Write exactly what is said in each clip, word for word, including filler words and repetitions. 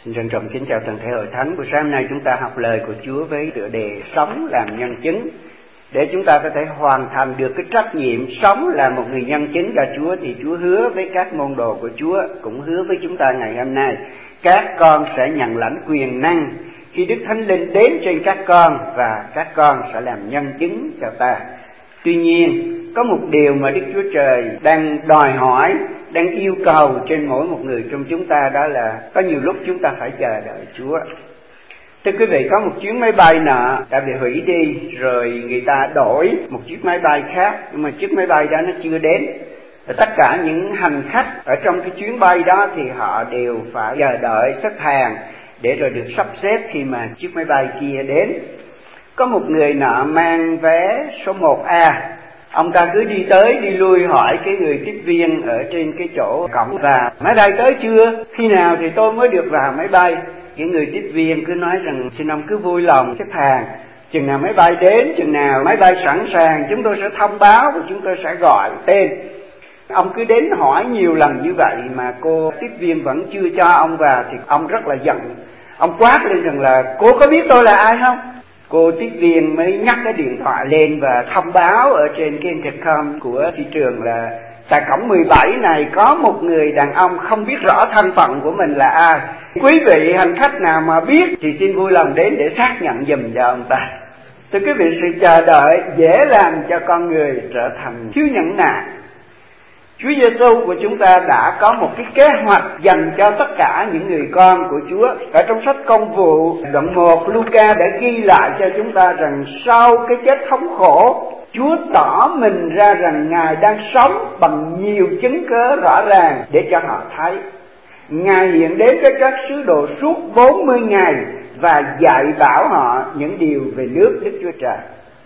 Xin trân trọng kính chào toàn thể hội thánh. Buổi sáng nay chúng ta học lời của Chúa với tựa đề sống làm nhân chứng. Để chúng ta có thể hoàn thành được cái trách nhiệm sống là một người nhân chứng cho Chúa, thì Chúa hứa với các môn đồ của Chúa, cũng hứa với chúng ta ngày hôm nay, các con sẽ nhận lãnh quyền năng khi Đức Thánh Linh đến trên các con, và các con sẽ làm nhân chứng cho ta. Tuy nhiên, có một điều mà Đức Chúa Trời đang đòi hỏi, đang yêu cầu trên mỗi một người trong chúng ta, đó là có nhiều lúc chúng ta phải chờ đợi Chúa. Thưa quý vị, có một chuyến máy bay nọ đã bị hủy đi, rồi người ta đổi một chiếc máy bay khác, nhưng mà chiếc máy bay đó nó chưa đến. Và tất cả những hành khách ở trong cái chuyến bay đó thì họ đều phải chờ đợi xếp hàng để rồi được sắp xếp khi mà chiếc máy bay kia đến. Có một người nọ mang vé số một A, ông ta cứ đi tới đi lui hỏi cái người tiếp viên ở trên cái chỗ cổng và máy bay tới chưa, khi nào thì tôi mới được vào máy bay. Cái người tiếp viên cứ nói rằng xin ông cứ vui lòng xếp hàng, chừng nào máy bay đến, chừng nào máy bay sẵn sàng chúng tôi sẽ thông báo và chúng tôi sẽ gọi tên. Ông cứ đến hỏi nhiều lần như vậy mà cô tiếp viên vẫn chưa cho ông vào, thì ông rất là giận. Ông quát lên rằng là cô có biết tôi là ai không? Cô tiếp viên mới nhắc cái điện thoại lên và thông báo ở trên cái intercom của thị trường là tại cổng mười bảy này có một người đàn ông không biết rõ thân phận của mình là ai. Quý vị hành khách nào mà biết thì xin vui lòng đến để xác nhận giùm cho ông ta. Thưa quý vị, sự chờ đợi dễ làm cho con người trở thành thiếu nhẫn nại. Chúa Giêsu của chúng ta đã có một cái kế hoạch dành cho tất cả những người con của Chúa. Ở trong sách Công vụ đoạn một, Luca đã ghi lại cho chúng ta rằng sau cái chết thống khổ, Chúa tỏ mình ra rằng Ngài đang sống bằng nhiều chứng cớ rõ ràng để cho họ thấy. Ngài hiện đến với các sứ đồ suốt bốn mươi ngày và dạy bảo họ những điều về nước Đức Chúa Trời,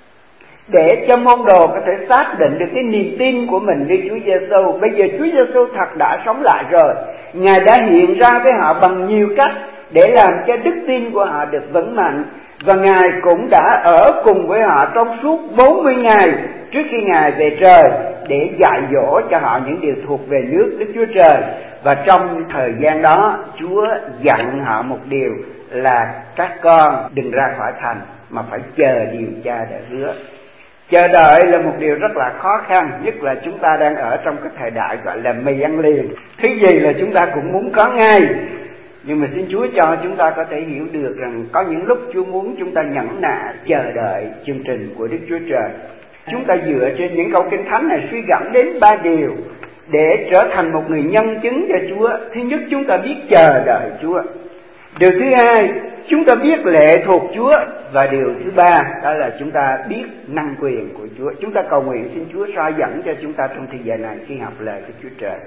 để cho môn đồ có thể xác định được cái niềm tin của mình với Chúa Giêsu. Bây giờ Chúa Giêsu thật đã sống lại rồi, Ngài đã hiện ra với họ bằng nhiều cách để làm cho đức tin của họ được vững mạnh, và Ngài cũng đã ở cùng với họ trong suốt bốn mươi ngày trước khi Ngài về trời để dạy dỗ cho họ những điều thuộc về nước Đức Chúa Trời. Và trong thời gian đó, Chúa dặn họ một điều là các con đừng ra khỏi thành mà phải chờ điều Cha đã hứa. Chờ đợi là một điều rất là khó khăn, nhất là chúng ta đang ở trong cái thời đại gọi là mì ăn liền. Thứ gì là chúng ta cũng muốn có ngay. Nhưng mà xin Chúa cho chúng ta có thể hiểu được rằng có những lúc Chúa muốn chúng ta nhẫn nại chờ đợi chương trình của Đức Chúa Trời. Chúng ta dựa trên những câu Kinh Thánh này suy gẫm đến ba điều để trở thành một người nhân chứng cho Chúa. Thứ nhất, chúng ta biết chờ đợi Chúa. Điều thứ hai, chúng ta biết lệ thuộc Chúa. Và điều thứ ba, đó là chúng ta biết năng quyền của Chúa. Chúng ta cầu nguyện xin Chúa soi dẫn cho chúng ta trong thời gian này khi học lời của Chúa Trời.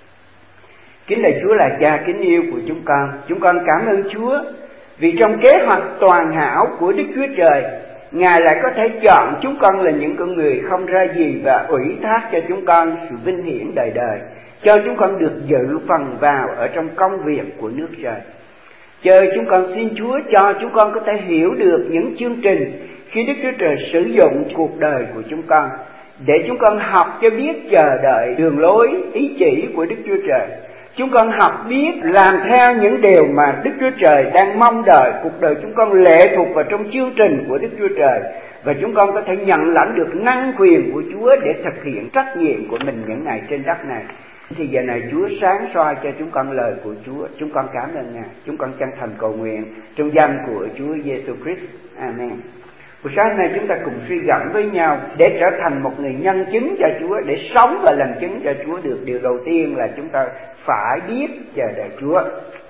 Kính lạy Chúa là Cha kính yêu của chúng con, chúng con cảm ơn Chúa vì trong kế hoạch toàn hảo của Đức Chúa Trời, Ngài lại có thể chọn chúng con là những con người không ra gì và ủy thác cho chúng con sự vinh hiển đời đời, cho chúng con được dự phần vào ở trong công việc của nước trời. Chờ chúng con xin Chúa cho chúng con có thể hiểu được những chương trình khi Đức Chúa Trời sử dụng cuộc đời của chúng con, để chúng con học cho biết chờ đợi đường lối ý chỉ của Đức Chúa Trời. Chúng con học biết làm theo những điều mà Đức Chúa Trời đang mong đợi. Cuộc đời chúng con lệ thuộc vào trong chương trình của Đức Chúa Trời, và chúng con có thể nhận lãnh được năng quyền của Chúa để thực hiện trách nhiệm của mình những ngày trên đất này. Thì giờ này Chúa sáng soi cho chúng con lời của Chúa. Chúng con cảm ơn Ngài. Chúng con chân thành cầu nguyện trong danh của Chúa Giêsu Christ. Amen. Buổi sáng nay chúng ta cùng suy gẫm với nhau để trở thành một người nhân chứng cho Chúa, để sống và làm chứng cho Chúa được. Điều đầu tiên là chúng ta phải biết chờ đợi Chúa.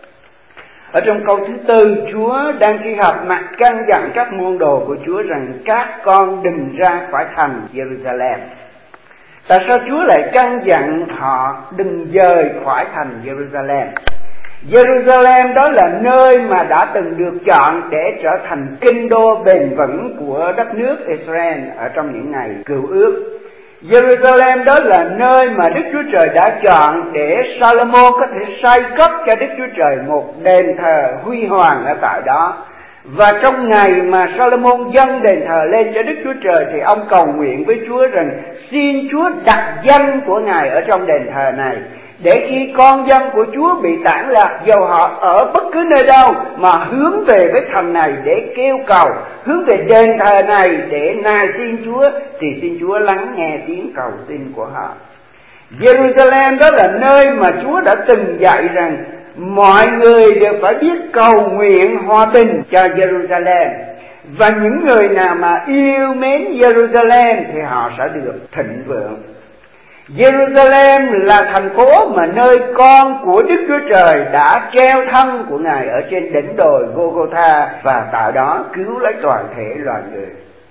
Ở trong câu thứ tư, Chúa đang khi họp mặt căn dặn các môn đồ của Chúa rằng các con đừng ra khỏi thành Jerusalem. Tại sao Chúa lại căn dặn họ đừng rời khỏi thành Jerusalem? Jerusalem đó là nơi mà đã từng được chọn để trở thành kinh đô bền vững của đất nước Israel ở trong những ngày cựu ước. Jerusalem đó là nơi mà Đức Chúa Trời đã chọn để Salomon có thể xây cất cho Đức Chúa Trời một đền thờ huy hoàng ở tại đó. Và trong ngày mà Salomon dâng đền thờ lên cho Đức Chúa Trời thì ông cầu nguyện với Chúa rằng xin Chúa đặt danh của Ngài ở trong đền thờ này, để khi con dân của Chúa bị tản lạc, dầu họ ở bất cứ nơi đâu, mà hướng về với thành này để kêu cầu, hướng về đền thờ này để nài xin Chúa, thì xin Chúa lắng nghe tiếng cầu xin của họ. Jerusalem đó là nơi mà Chúa đã từng dạy rằng mọi người đều phải biết cầu nguyện hòa bình cho Jerusalem, và những người nào mà yêu mến Jerusalem thì họ sẽ được thịnh vượng. Jerusalem là thành phố mà nơi con của Đức Chúa Trời đã treo thân của Ngài ở trên đỉnh đồi Golgotha, và tại đó cứu lấy toàn thể loài người.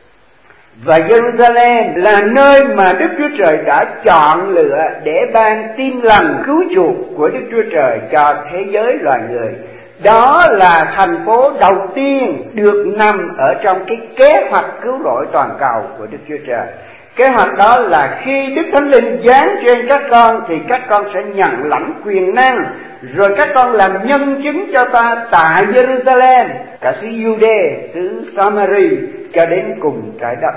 Và Jerusalem là nơi mà Đức Chúa Trời đã chọn lựa để ban tin lành cứu chuộc của Đức Chúa Trời cho thế giới loài người. Đó là thành phố đầu tiên được nằm ở trong cái kế hoạch cứu rỗi toàn cầu của Đức Chúa Trời. Kế hoạch đó là khi Đức Thánh Linh giáng trên các con thì các con sẽ nhận lãnh quyền năng, rồi các con làm nhân chứng cho ta tại Jerusalem, cả xứ Jude, xứ Samari cho đến cùng trái đất.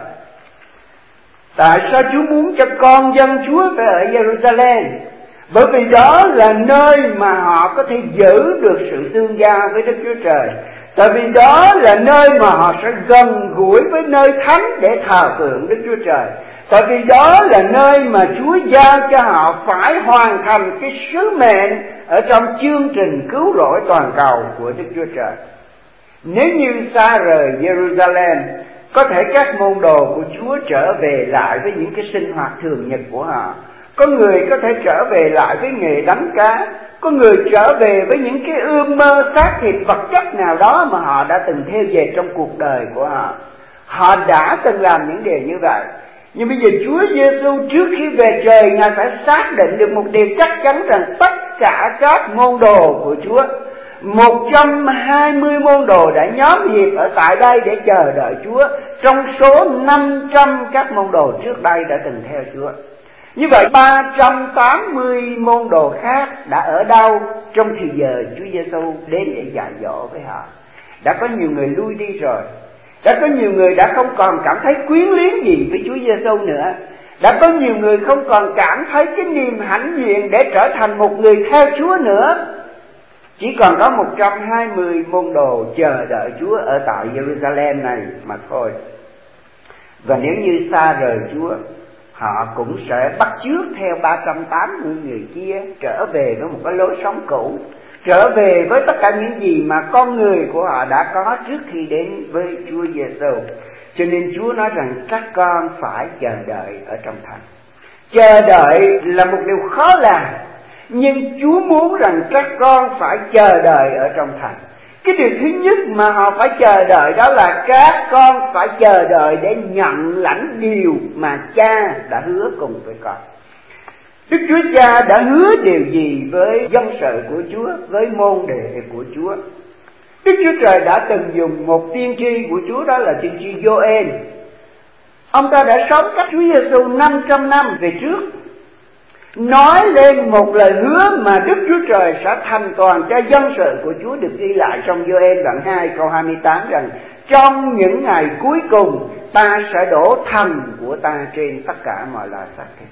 Tại sao Chúa muốn cho con dân Chúa phải ở Jerusalem? Bởi vì đó là nơi mà họ có thể giữ được sự tương giao với Đức Chúa Trời. Tại vì đó là nơi mà họ sẽ gần gũi với nơi thánh để thờ phượng Đức Chúa Trời. Tại vì đó là nơi mà Chúa giao cho họ phải hoàn thành cái sứ mệnh ở trong chương trình cứu rỗi toàn cầu của Đức Chúa Trời. Nếu như xa rời Jerusalem, có thể các môn đồ của Chúa trở về lại với những cái sinh hoạt thường nhật của họ. Có người có thể trở về lại với nghề đánh cá, có người trở về với những cái ươm mơ xác thịt vật chất nào đó mà họ đã từng theo dệt trong cuộc đời của họ. Họ đã từng làm những điều như vậy. Nhưng bây giờ Chúa Giêsu trước khi về trời, Ngài phải xác định được một điều chắc chắn rằng tất cả các môn đồ của Chúa, một trăm hai mươi môn đồ đã nhóm hiệp ở tại đây để chờ đợi Chúa, trong số năm trăm các môn đồ trước đây đã từng theo Chúa. Như vậy ba trăm tám mươi môn đồ khác đã ở đâu trong thời giờ Chúa Giêsu đến để dạy dỗ với họ? Đã có nhiều người lui đi rồi. Đã có nhiều người đã không còn cảm thấy quyến luyến gì với Chúa Giêsu nữa. Đã có nhiều người không còn cảm thấy cái niềm hãnh diện để trở thành một người theo Chúa nữa. Chỉ còn có một trăm hai mươi môn đồ chờ đợi Chúa ở tại Jerusalem này mà thôi. Và nếu như xa rời Chúa, họ cũng sẽ bắt chước theo ba trăm tám mươi người kia, trở về với một cái lối sống cũ, trở về với tất cả những gì mà con người của họ đã có trước khi đến với Chúa Giêsu. Cho nên Chúa nói rằng các con phải chờ đợi ở trong thành. Chờ đợi là một điều khó làm, nhưng Chúa muốn rằng các con phải chờ đợi ở trong thành. Cái điều thứ nhất mà họ phải chờ đợi đó là các con phải chờ đợi để nhận lãnh điều mà Cha đã hứa cùng với con. Đức Chúa Cha đã hứa điều gì với dân sự của Chúa, với môn đệ của Chúa? Đức Chúa Trời đã từng dùng một tiên tri của Chúa, đó là tiên tri Gioan. Ông ta đã sống cách Chúa Giêsu năm trăm năm về trước, nói lên một lời hứa mà Đức Chúa Trời sẽ thành toàn cho dân sự của Chúa, được ghi lại trong Gioan đoạn hai câu hai mươi tám rằng trong những ngày cuối cùng ta sẽ đổ thần của ta trên tất cả mọi loài xác thịt.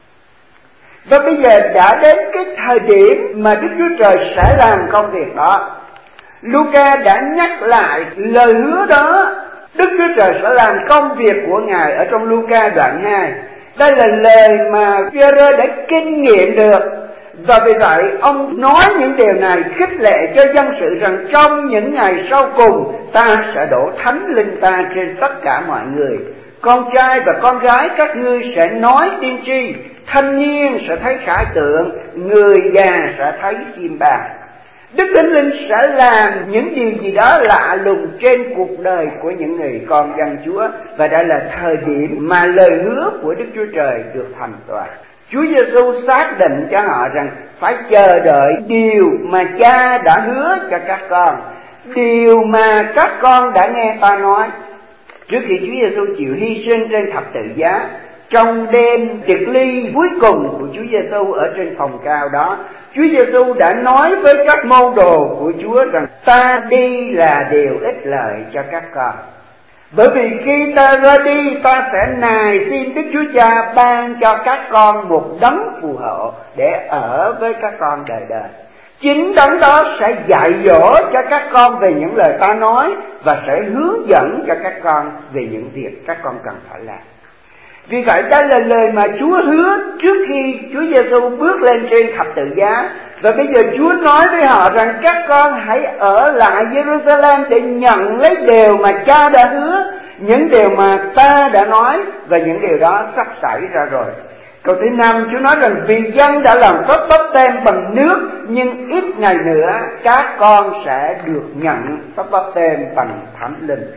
Và bây giờ đã đến cái thời điểm mà Đức Chúa Trời sẽ làm công việc đó. Luca đã nhắc lại lời hứa đó. Đức Chúa Trời sẽ làm công việc của Ngài ở trong Luca đoạn hai. Đây là lời mà Phi-e-rơ đã kinh nghiệm được. Và vì vậy ông nói những điều này khích lệ cho dân sự rằng trong những ngày sau cùng ta sẽ đổ thánh linh ta trên tất cả mọi người. Con trai và con gái các ngươi sẽ nói tiên tri, thanh niên sẽ thấy khải tượng, người già sẽ thấy chim bà. Đức Thánh Linh sẽ làm những điều gì đó lạ lùng trên cuộc đời của những người con dân Chúa. Và đây là thời điểm mà lời hứa của Đức Chúa Trời được thành toàn. Chúa Giêsu xác định cho họ rằng phải chờ đợi điều mà Cha đã hứa cho các con, điều mà các con đã nghe ta nói. Trước khi Chúa Giêsu chịu hy sinh trên thập tự giá, trong đêm tiệc ly cuối cùng của Chúa Giêsu ở trên phòng cao đó, Chúa Giêsu đã nói với các môn đồ của Chúa rằng ta đi là điều ích lợi cho các con. Bởi vì khi ta ra đi, ta sẽ nài xin Đức Chúa Cha ban cho các con một đấng phù hộ để ở với các con đời đời. Chính đấng đó sẽ dạy dỗ cho các con về những lời ta nói và sẽ hướng dẫn cho các con về những việc các con cần phải làm. Vì vậy đây là lời mà Chúa hứa trước khi Chúa Giêsu bước lên trên thập tự giá. Và bây giờ Chúa nói với họ rằng các con hãy ở lại Jerusalem để nhận lấy điều mà Cha đã hứa, những điều mà ta đã nói, và những điều đó sắp xảy ra rồi. Câu thứ năm, Chúa nói rằng vì dân đã làm phép báp têm bằng nước, nhưng ít ngày nữa các con sẽ được nhận phép báp têm bằng Thánh Linh.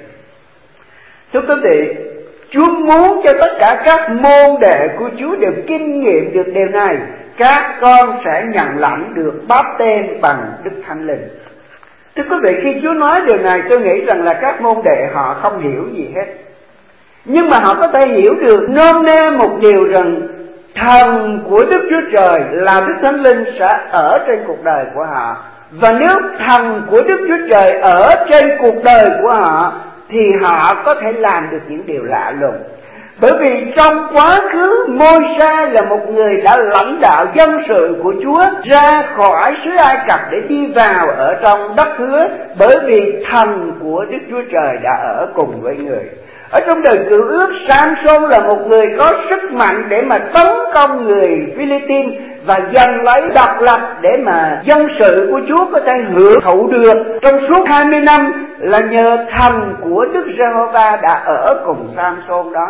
Thưa quý vị, Chúa muốn cho tất cả các môn đệ của Chúa đều kinh nghiệm được điều này. Các con sẽ nhận lãnh được báp têm bằng Đức Thánh Linh. Thưa quý vị, khi Chúa nói điều này, tôi nghĩ rằng là các môn đệ họ không hiểu gì hết. Nhưng mà họ có thể hiểu được nôm na một điều rằng thần của Đức Chúa Trời là Đức Thánh Linh sẽ ở trên cuộc đời của họ. Và nếu thần của Đức Chúa Trời ở trên cuộc đời của họ thì họ có thể làm được những điều lạ lùng. Bởi vì trong quá khứ, Môi-se là một người đã lãnh đạo dân sự của Chúa ra khỏi xứ Ai Cập để đi vào ở trong đất hứa, bởi vì thần của Đức Chúa Trời đã ở cùng với người. Ở trong đời Cựu Ước, Samson là một người có sức mạnh để mà tấn công người Philippines và giành lấy độc lập để mà dân sự của Chúa có thể hưởng thụ được trong suốt hai mươi năm, là nhờ thần của Đức Giê-hô-va đã ở cùng Samson đó.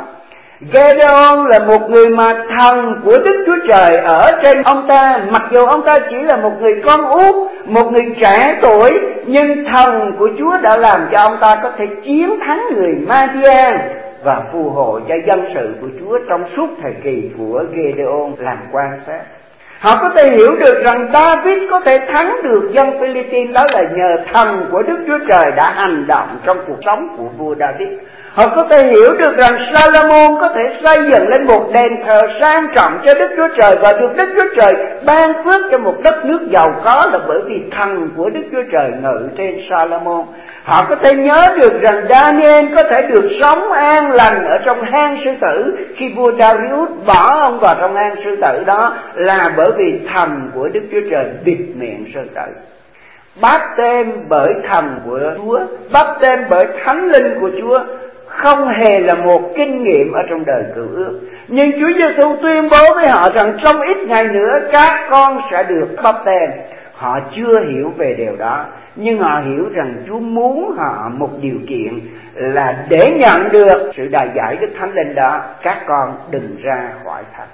Gideon là một người mà thần của Đức Chúa Trời ở trên ông ta, mặc dù ông ta chỉ là một người con út, một người trẻ tuổi, nhưng thần của Chúa đã làm cho ông ta có thể chiến thắng người Ma-đi-an và phù hộ cho dân sự của Chúa trong suốt thời kỳ của Gideon làm quan sát. Họ có thể hiểu được rằng David có thể thắng được dân Philippines, đó là nhờ thần của Đức Chúa Trời đã hành động trong cuộc sống của vua David. Họ có thể hiểu được rằng Salomon có thể xây dựng lên một đền thờ sang trọng cho Đức Chúa Trời và được Đức Chúa Trời ban phước cho một đất nước giàu có là bởi vì thần của Đức Chúa Trời ngự trên Salomon. Họ có thể nhớ được rằng Daniel có thể được sống an lành ở trong hang sư tử khi vua Darius bỏ ông vào trong hang sư tử đó, là bởi vì thần của Đức Chúa Trời bịt miệng sư tử. Báp têm bởi thần của Chúa, báp têm bởi Thánh Linh của Chúa không hề là một kinh nghiệm ở trong đời Cựu Ước. Nhưng Chúa Giêsu tuyên bố với họ rằng trong ít ngày nữa các con sẽ được báp têm. Họ chưa hiểu về điều đó, nhưng họ hiểu rằng Chúa muốn họ một điều kiện là để nhận được sự đài giải Đức Thánh Linh đó, các con đừng ra khỏi thành.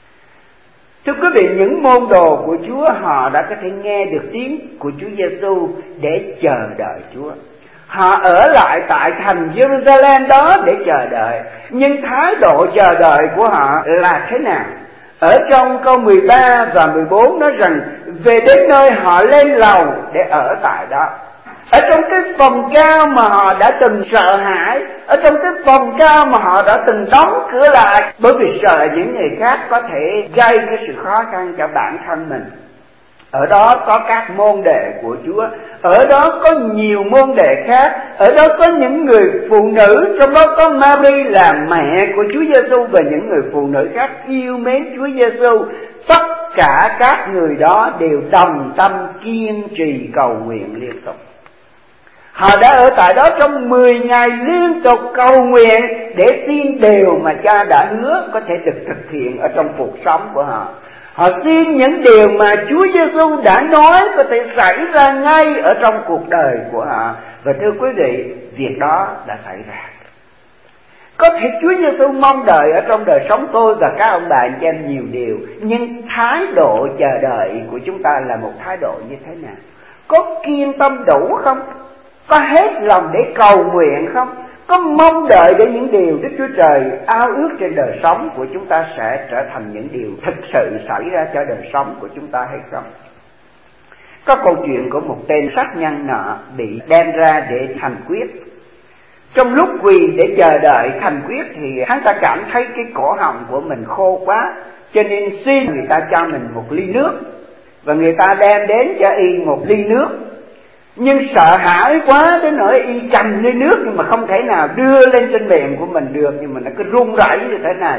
Thưa quý vị, những môn đồ của Chúa họ đã có thể nghe được tiếng của Chúa Giêsu để chờ đợi Chúa. Họ ở lại tại thành Jerusalem đó để chờ đợi. Nhưng thái độ chờ đợi của họ là thế nào? Ở trong câu mười ba và mười bốn nói rằng về đến nơi họ lên lầu để ở tại đó. Ở trong cái phòng cao mà họ đã từng sợ hãi, ở trong cái phòng cao mà họ đã từng đóng cửa lại, bởi vì sợ những người khác có thể gây cái sự khó khăn cho bản thân mình. Ở đó có các môn đệ của Chúa, ở đó có nhiều môn đệ khác, ở đó có những người phụ nữ, trong đó có Mary là mẹ của Chúa Giêsu và những người phụ nữ khác yêu mến Chúa Giêsu. Tất cả các người đó đều đồng tâm kiên trì cầu nguyện liên tục. Họ đã ở tại đó trong mười ngày liên tục cầu nguyện để xin điều mà Cha đã hứa có thể được thực hiện ở trong cuộc sống của họ. Họ xin những điều mà Chúa Giêsu đã nói có thể xảy ra ngay ở trong cuộc đời của họ. Và thưa quý vị, việc đó đã xảy ra. Có thể Chúa Giêsu mong đợi ở trong đời sống tôi và các ông bà anh chị em nhiều điều, nhưng thái độ chờ đợi của chúng ta là một thái độ như thế nào? Có kiên tâm đủ không? Có hết lòng để cầu nguyện không? Có mong đợi để những điều Đức Chúa Trời ao ước trên đời sống của chúng ta sẽ trở thành những điều thực sự xảy ra cho đời sống của chúng ta hay không? Có câu chuyện của một tên sát nhân nọ bị đem ra để thành quyết. Trong lúc quỳ để chờ đợi thành quyết thì hắn ta cảm thấy cái cổ họng của mình khô quá, cho nên xin người ta cho mình một ly nước. Và người ta đem đến cho y một ly nước. nhưng sợ hãi quá đến nỗi y cầm ly nước nhưng mà không thể nào đưa lên trên miệng của mình được, nhưng mà nó cứ run rẩy như thế này.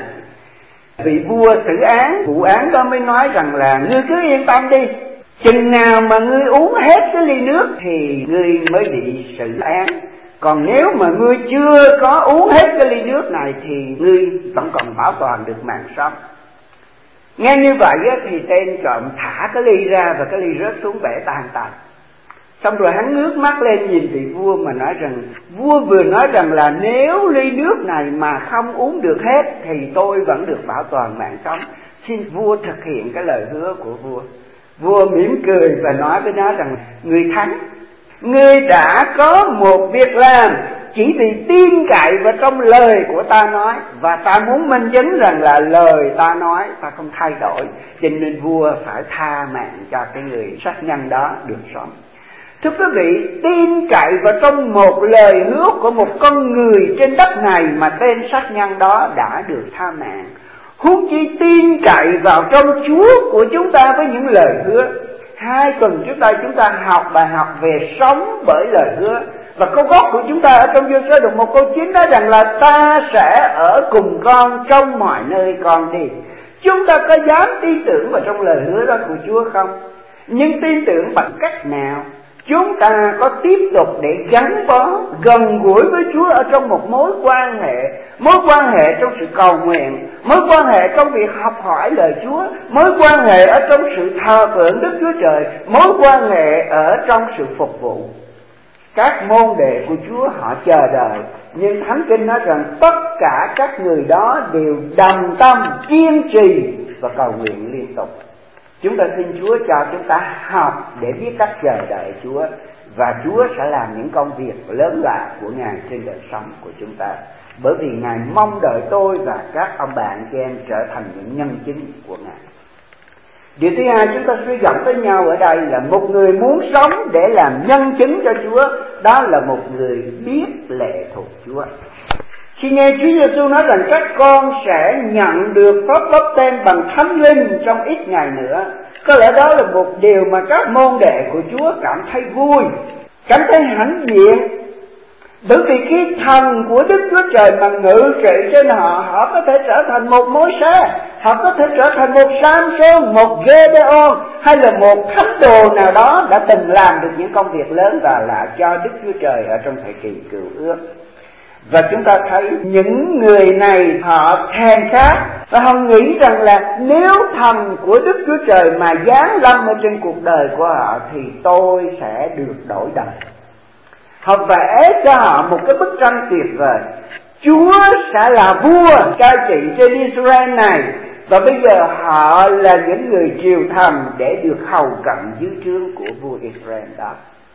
Vị vua xử án vụ án đó mới nói rằng là ngươi cứ yên tâm đi, chừng nào mà ngươi uống hết cái ly nước thì ngươi mới bị xử án, còn nếu mà ngươi chưa có uống hết cái ly nước này thì ngươi vẫn còn bảo toàn được mạng sống. Nghe như vậy thì tên trộm thả cái ly ra và cái ly rớt xuống bể tan tành. Xong rồi hắn ngước mắt lên nhìn vị vua mà nói rằng, vua vừa nói rằng là nếu ly nước này mà không uống được hết thì tôi vẫn được bảo toàn mạng sống, xin vua thực hiện cái lời hứa của vua. Vua mỉm cười và nói với nó rằng, người thắng, ngươi đã có một việc làm chỉ vì tin cậy vào trong lời của ta nói, và ta muốn minh chứng rằng là lời ta nói ta không thay đổi, cho nên vua phải tha mạng cho cái người sát nhân đó được sống. Thưa quý vị, tin cậy vào trong một lời hứa của một con người trên đất này mà tên sát nhân đó đã được tha mạng, huống chi tin cậy vào trong Chúa của chúng ta với những lời hứa. Hai tuần trước đây chúng ta học bài học về sống bởi lời hứa, và câu gốc của chúng ta ở trong Giô-suê đoạn một câu chín nói rằng là ta sẽ ở cùng con trong mọi nơi con đi. Chúng ta có dám tin tưởng vào trong lời hứa đó của Chúa không? Nhưng tin tưởng bằng cách nào? Chúng ta có tiếp tục để gắn bó gần gũi với Chúa ở trong một mối quan hệ, mối quan hệ trong sự cầu nguyện, mối quan hệ trong việc học hỏi lời Chúa, mối quan hệ ở trong sự thờ phượng Đức Chúa Trời, mối quan hệ ở trong sự phục vụ. Các môn đệ của Chúa họ chờ đợi, nhưng Thánh Kinh nói rằng tất cả các người đó đều đồng tâm, kiên trì và cầu nguyện liên tục. Chúng ta xin Chúa cho chúng ta học để biết cách chờ đợi Chúa, và Chúa sẽ làm những công việc lớn lạ của Ngài trên đời sống của chúng ta. Bởi vì Ngài mong đợi tôi và các ông bạn chị em trở thành những nhân chứng của Ngài. Điều thứ hai chúng ta suy gẫm với nhau ở đây là một người muốn sống để làm nhân chứng cho Chúa, đó là một người biết lệ thuộc Chúa. Khi nghe Chúa Giêsu nói rằng các con sẽ nhận được phép báp têm bằng Thánh Linh trong ít ngày nữa, có lẽ đó là một điều mà các môn đệ của Chúa cảm thấy vui, cảm thấy hãnh diện. Bởi vì khi thần của Đức Chúa Trời mà ngự trị trên họ, họ có thể trở thành một Môi-se, họ có thể trở thành một Sam-sôn, một Gê-đê-ôn, hay là một thánh đồ nào đó đã từng làm được những công việc lớn và lạ cho Đức Chúa Trời ở trong thời kỳ Cựu Ước. Và chúng ta thấy những người này họ thèm khát, và họ nghĩ rằng là nếu thần của Đức Chúa Trời mà giáng lâm ở trên cuộc đời của họ thì tôi sẽ được đổi đời. Họ vẽ cho họ một cái bức tranh tuyệt vời. Chúa sẽ là vua cai trị trên Israel này, và bây giờ họ là những người chiều thầm để được hầu cận dưới trướng của vua Israel đó.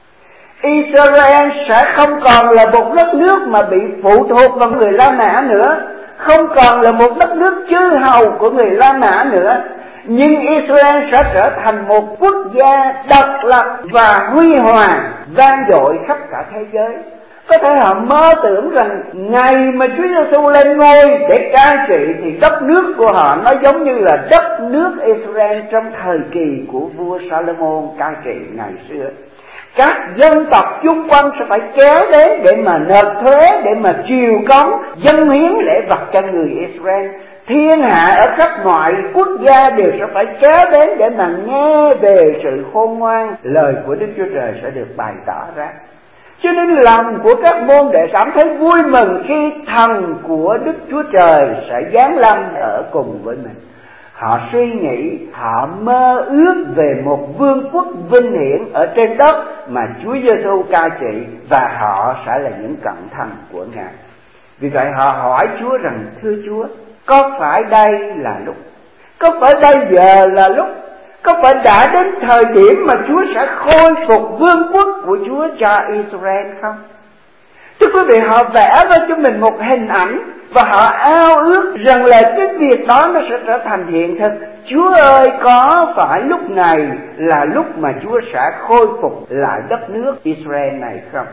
Israel sẽ không còn là một đất nước mà bị phụ thuộc vào người La Mã nữa, không còn là một đất nước chư hầu của người La Mã nữa, nhưng Israel sẽ trở thành một quốc gia độc lập và huy hoàng, vang dội khắp cả thế giới. Có thể họ mơ tưởng rằng ngày mà Chúa Giêsu lên ngôi để cai trị thì đất nước của họ nó giống như là đất nước Israel trong thời kỳ của vua Salomon cai trị ngày xưa. Các dân tộc chung quanh sẽ phải kéo đến để mà nộp thuế, để mà triều cống, dâng hiến lễ vật cho người Israel. Thiên hạ ở khắp mọi quốc gia đều sẽ phải kéo đến để mà nghe về sự khôn ngoan, lời của Đức Chúa Trời sẽ được bày tỏ ra. Cho nên lòng của các môn đệ cảm thấy vui mừng khi thần của Đức Chúa Trời sẽ giáng lâm ở cùng với mình. Họ suy nghĩ, họ mơ ước về một vương quốc vinh hiển ở trên đất mà Chúa Giêsu cai trị, và họ sẽ là những cận thần của Ngài. Vì vậy họ hỏi Chúa rằng, thưa Chúa, có phải đây là lúc? Có phải bây giờ là lúc? Có phải đã đến thời điểm mà Chúa sẽ khôi phục vương quốc của Chúa cho Israel không? Thưa quý vị, họ vẽ ra cho mình một hình ảnh, và họ ao ước rằng là cái việc đó nó sẽ trở thành hiện thực. Chúa ơi, có phải lúc này là lúc mà Chúa sẽ khôi phục lại đất nước Israel này không?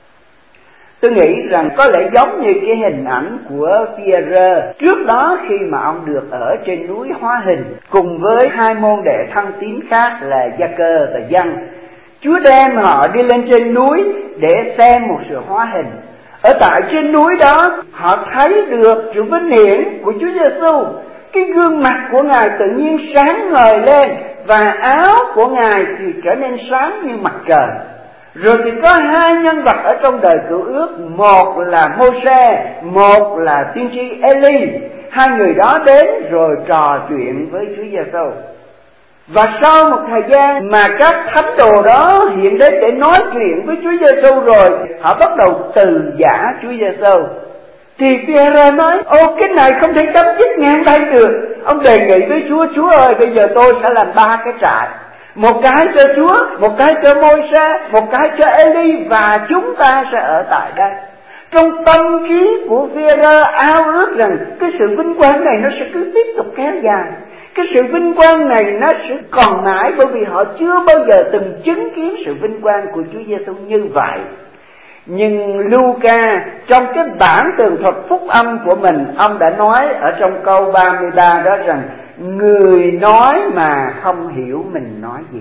Tôi nghĩ rằng có lẽ giống như cái hình ảnh của Phi-e-rơ trước đó khi mà ông được ở trên núi Hóa Hình cùng với hai môn đệ thân tín khác là Gia-cơ và Giăng. Chúa đem họ đi lên trên núi để xem một sự hóa hình. Ở tại trên núi đó, họ thấy được sự vinh hiển của Chúa Giêsu. Cái gương mặt của Ngài tự nhiên sáng ngời lên, và áo của Ngài thì trở nên sáng như mặt trời. Rồi thì có hai nhân vật ở trong đời Cựu Ước, một là Mô-sê, một là tiên tri Ê-li. Hai người đó đến rồi trò chuyện với Chúa Giêsu. Và sau một thời gian mà các thánh đồ đó hiện đến để nói chuyện với Chúa Giêsu rồi, họ bắt đầu từ giả Chúa Giêsu. Thì Phi-e-rơ nói: ô, cái này không thể chấm dứt ngang đây được. Ông đề nghị với Chúa: Chúa ơi, bây giờ tôi sẽ làm ba cái trại, một cái cho Chúa, một cái cho Môi-se, một cái cho Ê-li, và chúng ta sẽ ở tại đây. Trong tâm trí của Phi-e-rơ ao ước rằng cái sự vinh quang này nó sẽ cứ tiếp tục kéo dài. Cái sự vinh quang này nó sẽ còn mãi, bởi vì họ chưa bao giờ từng chứng kiến sự vinh quang của Chúa Giêsu như vậy. Nhưng Luca trong cái bản tường thuật phúc âm của mình, ông đã nói ở trong câu ba mươi ba đó rằng: người nói mà không hiểu mình nói gì.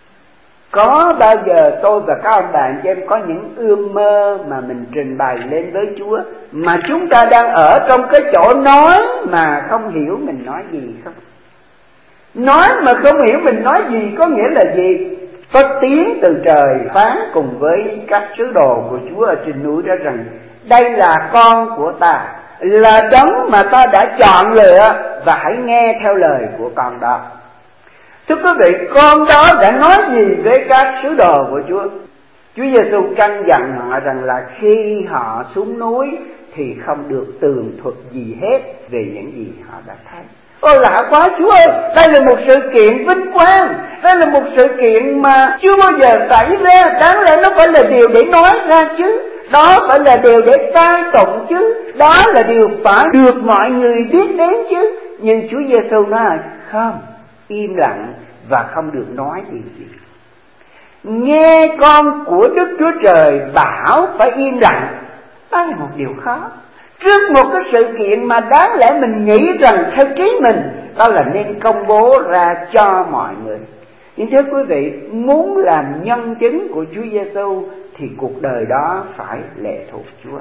Có bao giờ tôi và các ông bạn chị em có những ước mơ mà mình trình bày lên với Chúa, mà chúng ta đang ở trong cái chỗ nói mà không hiểu mình nói gì không? Nói mà không hiểu mình nói gì có nghĩa là gì? Có tiếng từ trời phán cùng với các sứ đồ của Chúa ở trên núi đó rằng: đây là con của ta, là đấng mà ta đã chọn lựa, và hãy nghe theo lời của con đó. Thưa quý vị, con đó đã nói gì với các sứ đồ của Chúa? Chúa Giêsu căn dặn họ rằng là khi họ xuống núi thì không được tường thuật gì hết về những gì họ đã thấy. Ôi lạ quá Chúa ơi, đây là một sự kiện vinh quang, đây là một sự kiện mà chưa bao giờ xảy ra. Đáng lẽ nó phải là điều để nói ra chứ, đó phải là điều để ca tụng chứ, đó là điều phải được mọi người biết đến chứ. Nhưng Chúa Giêsu nói không, im lặng và không được nói gì gì. Nghe con của Đức Chúa Trời bảo phải im lặng, đó là một điều khó. Trước một cái sự kiện mà đáng lẽ mình nghĩ rằng theo trí mình, đó là nên công bố ra cho mọi người. Nhưng thưa quý vị, muốn làm nhân chứng của Chúa Giêsu thì cuộc đời đó phải lệ thuộc Chúa.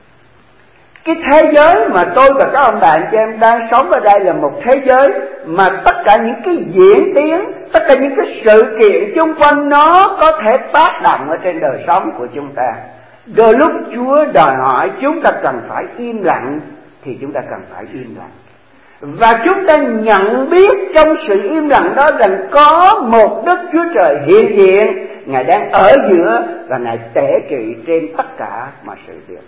Cái thế giới mà tôi và các ông bạn chị em đang sống ở đây là một thế giới mà tất cả những cái diễn tiến, tất cả những cái sự kiện xung quanh nó có thể tác động ở trên đời sống của chúng ta. Đôi lúc Chúa đòi hỏi chúng ta cần phải im lặng thì chúng ta cần phải im lặng. Và chúng ta nhận biết trong sự im lặng đó rằng có một Đức Chúa Trời hiện diện, Ngài đang ở giữa và Ngài tể trị trên tất cả mọi sự việc.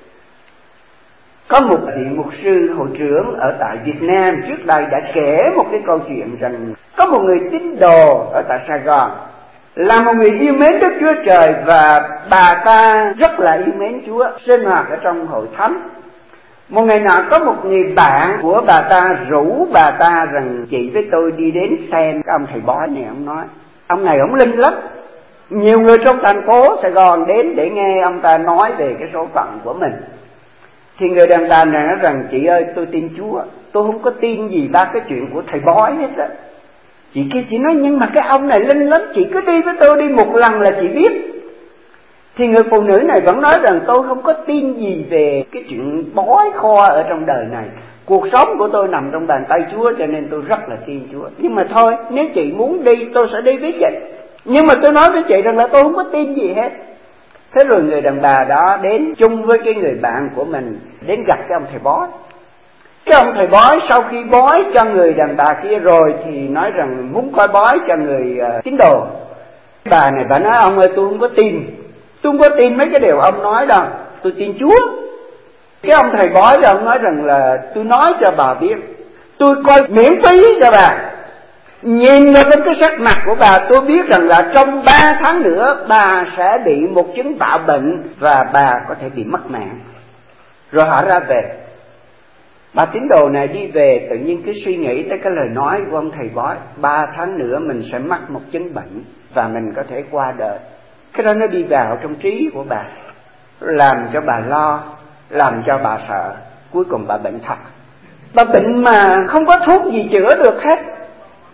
Có một vị mục sư hội trưởng ở tại Việt Nam trước đây đã kể một cái câu chuyện rằng có một người tín đồ ở tại Sài Gòn, là một người yêu mến Đức Chúa Trời, và bà ta rất là yêu mến Chúa, sinh hoạt ở trong hội thánh. Một ngày nọ có một người bạn của bà ta rủ bà ta rằng: chị với tôi đi đến xem cái ông thầy bói này. Ông nói ông này ông linh lắm, nhiều người trong thành phố Sài Gòn đến để nghe ông ta nói về cái số phận của mình. Thì người đàn bà này nói rằng: chị ơi, tôi tin Chúa, tôi không có tin gì ba cái chuyện của thầy bói hết á. Chị kia chị nói: nhưng mà cái ông này linh lắm, chị cứ đi với tôi đi một lần là chị biết. Thì người phụ nữ này vẫn nói rằng: tôi không có tin gì về cái chuyện bói kho ở trong đời này, cuộc sống của tôi nằm trong bàn tay Chúa, cho nên tôi rất là tin Chúa. Nhưng mà thôi, nếu chị muốn đi tôi sẽ đi với chị, nhưng mà tôi nói với chị rằng là tôi không có tin gì hết. Thế rồi người đàn bà đó đến chung với cái người bạn của mình đến gặp cái ông thầy bói. Cái ông thầy bói sau khi bói cho người đàn bà kia rồi thì nói rằng muốn coi bói cho người uh, tín đồ. Bà này bà nói: ông ơi, tôi không có tin, tôi không có tin mấy cái điều ông nói đâu, tôi tin Chúa. Cái ông thầy bói đó ông nói rằng là: tôi nói cho bà biết, tôi coi miễn phí cho bà, nhìn vào cái sắc mặt của bà tôi biết rằng là trong ba tháng nữa bà sẽ bị một chứng bạo bệnh và bà có thể bị mất mạng. Rồi họ ra về. Bà tín đồ này đi về tự nhiên cứ suy nghĩ tới cái lời nói của ông thầy bói: ba tháng nữa mình sẽ mắc một chứng bệnh và mình có thể qua đời. Cái đó nó đi vào trong trí của bà, làm cho bà lo, làm cho bà sợ. Cuối cùng bà bệnh thật. Bà bệnh mà không có thuốc gì chữa được hết.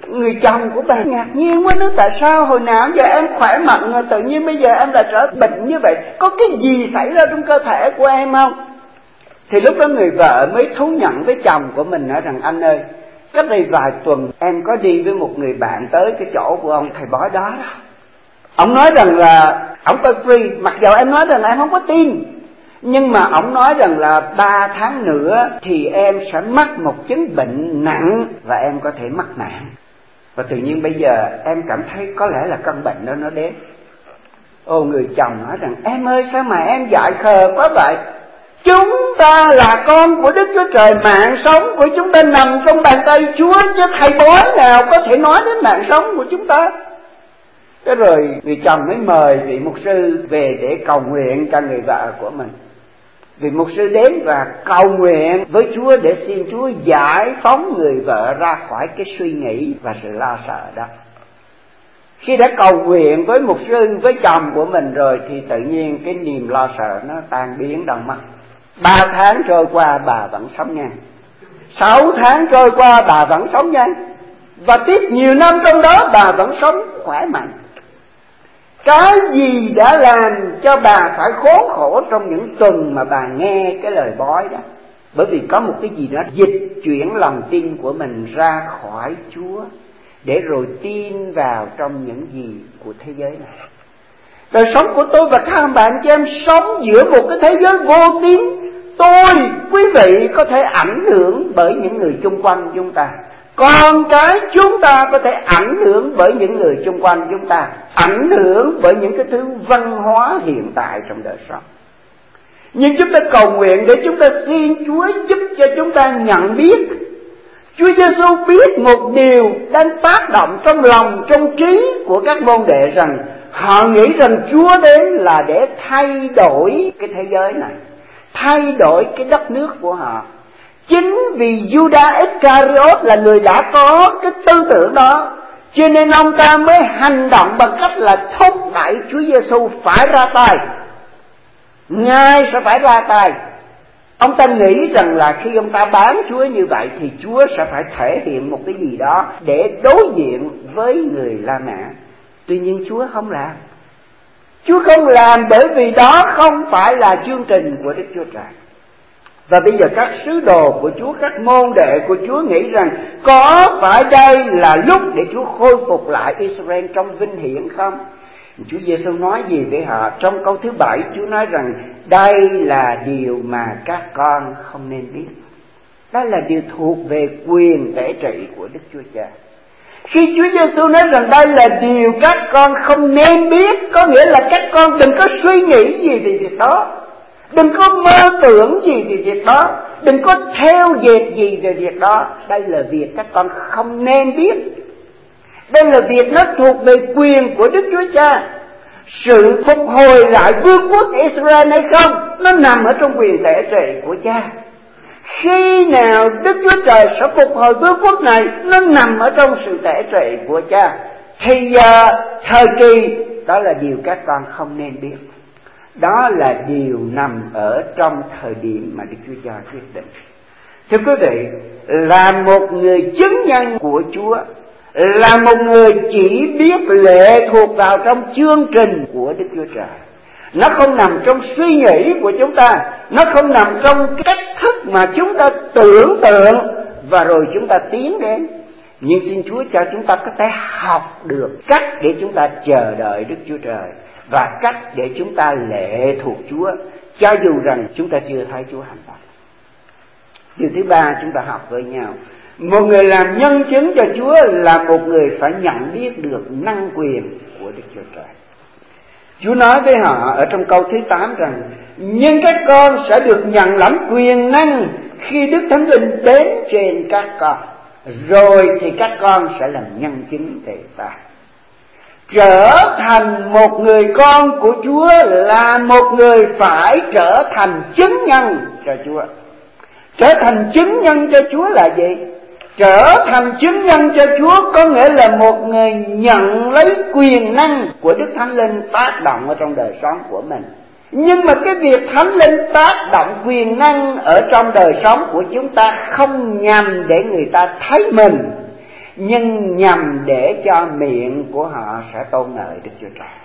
Người chồng của bà ngạc nhiên quá, nói tại sao hồi nào giờ em khỏe mạnh, tự nhiên bây giờ em lại trở bệnh như vậy, có cái gì xảy ra trong cơ thể của em không? Thì lúc đó người vợ mới thú nhận với chồng của mình nói rằng, anh ơi, cách đây vài tuần em có đi với một người bạn tới cái chỗ của ông thầy bói đó đó. Ông nói rằng là ông coi free, mặc dù em nói rằng là em không có tin, nhưng mà ông nói rằng là ba tháng nữa thì em sẽ mắc một chứng bệnh nặng và em có thể mắc nạn. Và tự nhiên bây giờ em cảm thấy có lẽ là căn bệnh đó nó đến. Ô, người chồng nói rằng, em ơi sao mà em dại khờ quá vậy? Chúng ta là con của Đức Chúa Trời, mạng sống của chúng ta nằm trong bàn tay Chúa, chứ thầy bói nào có thể nói đến mạng sống của chúng ta. Thế rồi người chồng mới mời vị mục sư về để cầu nguyện cho người vợ của mình. Vị mục sư đến và cầu nguyện với Chúa để xin Chúa giải phóng người vợ ra khỏi cái suy nghĩ và sự lo sợ đó. Khi đã cầu nguyện với mục sư, với chồng của mình rồi thì tự nhiên cái niềm lo sợ nó tan biến đâu mất. Ba tháng trôi qua bà vẫn sống nhanh, sáu tháng trôi qua bà vẫn sống nhanh, và tiếp nhiều năm trong đó bà vẫn sống khỏe mạnh. Cái gì đã làm cho bà phải khốn khổ trong những tuần mà bà nghe cái lời bói đó? Bởi vì có một cái gì đó dịch chuyển lòng tin của mình ra khỏi Chúa, để rồi tin vào trong những gì của thế giới này. Đời sống của tôi và các bạn chị em sống giữa một cái thế giới vô tín. Tôi, quý vị có thể ảnh hưởng bởi những người xung quanh chúng ta, con cái chúng ta có thể ảnh hưởng bởi những người xung quanh chúng ta, ảnh hưởng bởi những cái thứ văn hóa hiện tại trong đời sống. Nhưng chúng ta cầu nguyện để chúng ta xin Chúa giúp cho chúng ta nhận biết. Chúa Giêsu biết một điều đang tác động trong lòng, trong trí của các môn đệ, rằng họ nghĩ rằng Chúa đến là để thay đổi cái thế giới này, thay đổi cái đất nước của họ. Chính vì Judas Iscariot là người đã có cái tư tưởng đó, cho nên ông ta mới hành động bằng cách là thúc đẩy Chúa Giêsu phải ra tay. Ngài sẽ phải ra tay. Ông ta nghĩ rằng là khi ông ta bán Chúa như vậy thì Chúa sẽ phải thể hiện một cái gì đó để đối diện với người La Mã. Tuy nhiên Chúa không làm. Chúa không làm bởi vì đó không phải là chương trình của Đức Chúa Trời. Và bây giờ các sứ đồ của Chúa, các môn đệ của Chúa nghĩ rằng có phải đây là lúc để Chúa khôi phục lại Israel trong vinh hiển không? Chúa Giêsu nói gì với họ? Trong câu thứ bảy Chúa nói rằng đây là điều mà các con không nên biết. Đó là điều thuộc về quyền tể trị của Đức Chúa Cha. Khi Chúa Giêsu nói rằng đây là điều các con không nên biết, có nghĩa là các con đừng có suy nghĩ gì về việc đó, đừng có mơ tưởng gì về việc đó, đừng có theo dệt gì về việc đó. Đây là việc các con không nên biết. Đây là việc nó thuộc về quyền của Đức Chúa Cha. Sự phục hồi lại vương quốc Israel hay không, nó nằm ở trong quyền tể trị của Cha. Khi nào Đức Chúa Trời sẽ phục hồi vương quốc này, nó nằm ở trong sự tể trị của Cha. Thì uh, thời kỳ đó là điều các con không nên biết. Đó là điều nằm ở trong thời điểm mà Đức Chúa Cha quyết định. Thưa quý vị, là một người chứng nhân của Chúa, là một người chỉ biết lệ thuộc vào trong chương trình của Đức Chúa Trời. Nó không nằm trong suy nghĩ của chúng ta, nó không nằm trong cách thức mà chúng ta tưởng tượng và rồi chúng ta tiến đến. Nhưng xin Chúa cho chúng ta có thể học được cách để chúng ta chờ đợi Đức Chúa Trời, và cách để chúng ta lệ thuộc Chúa, cho dù rằng chúng ta chưa thấy Chúa hành động. Điều thứ ba chúng ta học với nhau, một người làm nhân chứng cho Chúa là một người phải nhận biết được năng quyền của Đức Chúa Trời. Chúa nói với họ ở trong câu thứ tám rằng, nhưng các con sẽ được nhận lãnh quyền năng khi Đức Thánh Linh đến trên các con, rồi thì các con sẽ làm nhân chứng về ta. Trở thành một người con của Chúa là một người phải trở thành chứng nhân cho Chúa. Trở thành chứng nhân cho Chúa là gì? Trở thành chứng nhân cho Chúa có nghĩa là một người nhận lấy quyền năng của Đức Thánh Linh tác động ở trong đời sống của mình. Nhưng mà cái việc Thánh Linh tác động quyền năng ở trong đời sống của chúng ta không nhằm để người ta thấy mình, nhưng nhằm để cho miệng của họ sẽ tôn ngợi Đức Chúa Trời.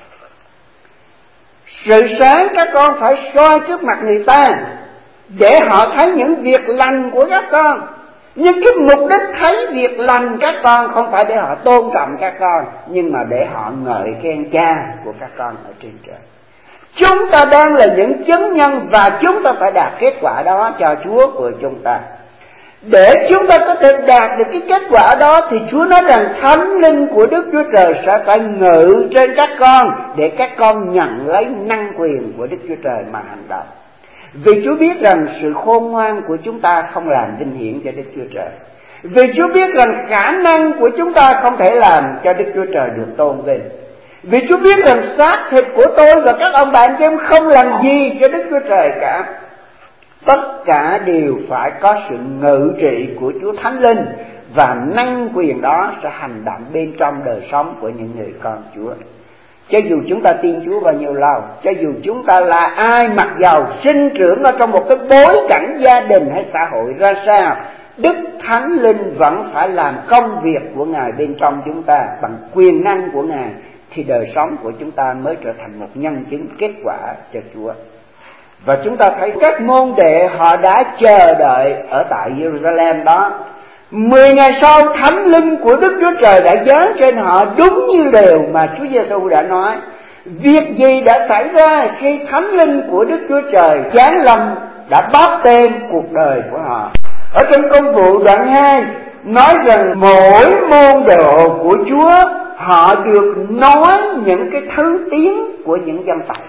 Sự sáng các con phải soi trước mặt người ta để họ thấy những việc lành của các con. Nhưng cái mục đích thấy việc lành các con không phải để họ tôn trọng các con, nhưng mà để họ ngợi khen Cha của các con ở trên trời. Chúng ta đang là những chứng nhân và chúng ta phải đạt kết quả đó cho Chúa của chúng ta. Để chúng ta có thể đạt được cái kết quả đó thì Chúa nói rằng Thánh Linh của Đức Chúa Trời sẽ phải ngự trên các con để các con nhận lấy năng quyền của Đức Chúa Trời mà hành động. Vì Chúa biết rằng sự khôn ngoan của chúng ta không làm vinh hiển cho Đức Chúa Trời. Vì Chúa biết rằng khả năng của chúng ta không thể làm cho Đức Chúa Trời được tôn vinh. Vì Chúa biết rằng xác thịt của tôi và các ông bạn em không làm gì cho Đức Chúa Trời cả. Tất cả đều phải có sự ngự trị của Chúa Thánh Linh, và năng quyền đó sẽ hành động bên trong đời sống của những người con Chúa. Cho dù chúng ta tin Chúa bao nhiêu lâu, cho dù chúng ta là ai, mặc dầu sinh trưởng ở trong một cái bối cảnh gia đình hay xã hội ra sao, Đức Thánh Linh vẫn phải làm công việc của Ngài bên trong chúng ta bằng quyền năng của Ngài, thì đời sống của chúng ta mới trở thành một nhân chứng kết quả cho Chúa. Và chúng ta thấy các môn đệ họ đã chờ đợi ở tại Jerusalem đó. Mười ngày sau, Thánh Linh của Đức Chúa Trời đã giáng trên họ đúng như điều mà Chúa Giêsu đã nói. Việc gì đã xảy ra khi Thánh Linh của Đức Chúa Trời giáng lâm đã bóp tên cuộc đời của họ? Ở trong Công vụ đoạn hai nói rằng mỗi môn đồ của Chúa họ được nói những cái thứ tiếng của những dân tộc.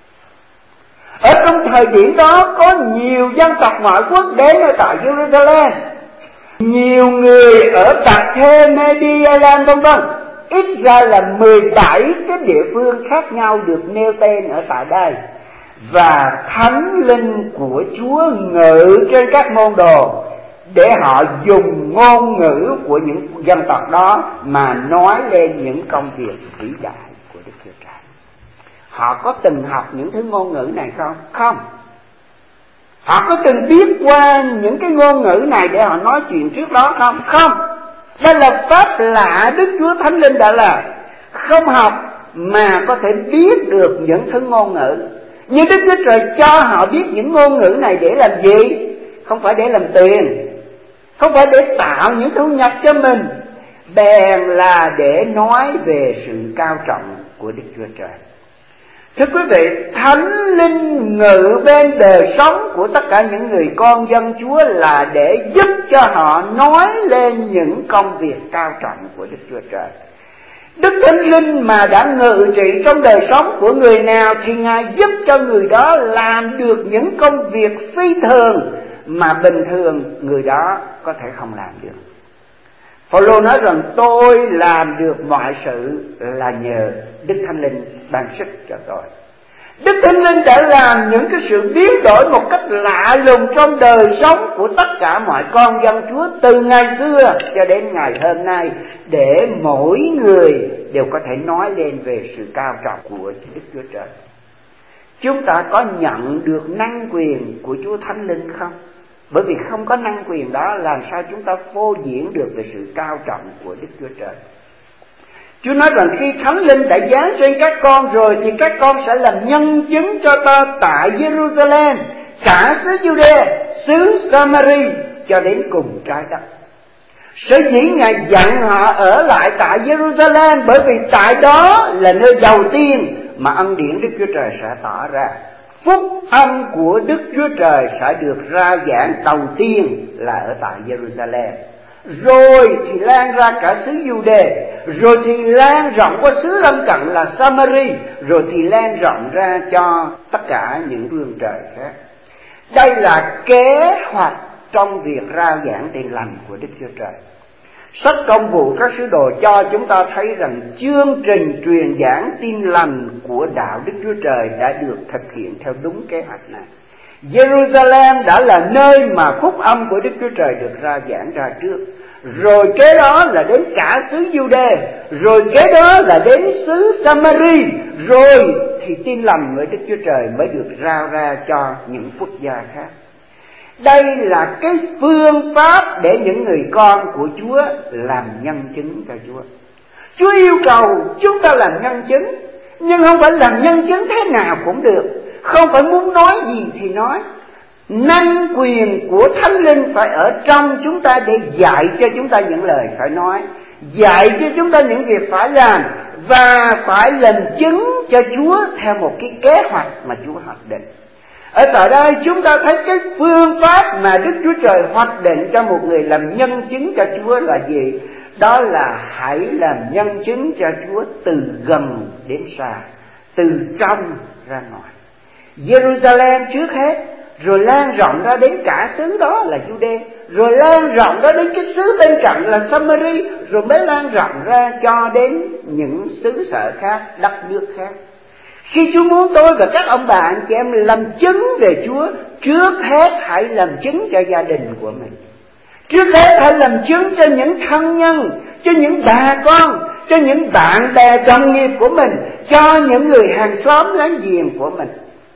Ở trong thời điểm đó có nhiều dân tộc ngoại quốc đến ở tại Jerusalem. Nhiều người ở Tạc Thê, Media, vân vân. Ít ra là mười bảy cái địa phương khác nhau được nêu tên ở tại đây. Và Thánh Linh của Chúa ngự trên các môn đồ để họ dùng ngôn ngữ của những dân tộc đó mà nói lên những công việc vĩ đại của Đức Chúa Trời. Họ có từng học những thứ ngôn ngữ này không? Không. Họ có từng biết qua những cái ngôn ngữ này để họ nói chuyện trước đó không? Không. Đây là pháp lạ Đức Chúa Thánh Linh đã làm. Không học mà có thể biết được những thứ ngôn ngữ. Nhưng Đức Chúa Trời cho họ biết những ngôn ngữ này để làm gì? Không phải để làm tiền, không phải để tạo những thu nhập cho mình, bèn là để nói về sự cao trọng của Đức Chúa Trời. Thưa quý vị, Thánh Linh ngự bên đời sống của tất cả những người con dân Chúa là để giúp cho họ nói lên những công việc cao trọng của Đức Chúa Trời. Đức Thánh Linh mà đã ngự trị trong đời sống của người nào thì Ngài giúp cho người đó làm được những công việc phi thường mà bình thường người đó có thể không làm được. Phaolô nói rằng tôi làm được mọi sự là nhờ Đức Thánh Linh ban sức cho tôi. Đức Thánh Linh đã làm những cái sự biến đổi một cách lạ lùng trong đời sống của tất cả mọi con dân Chúa từ ngày xưa cho đến ngày hôm nay, để mỗi người đều có thể nói lên về sự cao trọng của Đức Chúa Trời. Chúng ta có nhận được năng quyền của Chúa Thánh Linh không? Bởi vì không có năng quyền đó, làm sao chúng ta phô diễn được về sự cao trọng của Đức Chúa Trời? Chúa nói rằng khi Thánh Linh đã giáng trên các con rồi thì các con sẽ làm nhân chứng cho ta tại Jerusalem, cả xứ Giu-đê, xứ Sa-ma-ri cho đến cùng trái đất. Sở dĩ Ngài dặn họ ở lại tại Jerusalem bởi vì tại đó là nơi đầu tiên mà ân điển Đức Chúa Trời sẽ tỏ ra. Phúc âm của Đức Chúa Trời sẽ được ra giảng đầu tiên là ở tại Jerusalem, rồi thì lan ra cả xứ Giu-đê, rồi thì lan rộng qua xứ lân cận là Sa-ma-ri, rồi thì lan rộng ra cho tất cả những phương trời khác. Đây là kế hoạch trong việc ra giảng tin lành của Đức Chúa Trời. Sách Công vụ các sứ đồ cho chúng ta thấy rằng chương trình truyền giảng tin lành của đạo Đức Chúa Trời đã được thực hiện theo đúng kế hoạch này. Jerusalem đã là nơi mà phúc âm của Đức Chúa Trời được ra giảng ra trước, rồi kế đó là đến cả xứ Giu-đê, rồi kế đó là đến xứ Sa-ma-ri, rồi thì tin lành với Đức Chúa Trời mới được rao ra cho những quốc gia khác. Đây là cái phương pháp để những người con của Chúa làm nhân chứng cho Chúa. Chúa yêu cầu chúng ta làm nhân chứng, nhưng không phải làm nhân chứng thế nào cũng được, không phải muốn nói gì thì nói. Năng quyền của Thánh Linh phải ở trong chúng ta để dạy cho chúng ta những lời phải nói, dạy cho chúng ta những việc phải làm, và phải làm chứng cho Chúa theo một cái kế hoạch mà Chúa hoạch định. Ở tại đây chúng ta thấy cái phương pháp mà Đức Chúa Trời hoạch định cho một người làm nhân chứng cho Chúa là gì? Đó là hãy làm nhân chứng cho Chúa từ gần đến xa, từ trong ra ngoài. Jerusalem trước hết, rồi lan rộng ra đến cả xứ đó là Jude, rồi lan rộng ra đến cái xứ bên cạnh là Samari, rồi mới lan rộng ra cho đến những xứ sở khác, đất nước khác. Khi Chúa muốn tôi và các ông bà anh chị em làm chứng về Chúa, trước hết hãy làm chứng cho gia đình của mình. Trước hết hãy làm chứng cho những thân nhân, cho những bà con, cho những bạn bè đồng nghiệp của mình, cho những người hàng xóm láng giềng của mình.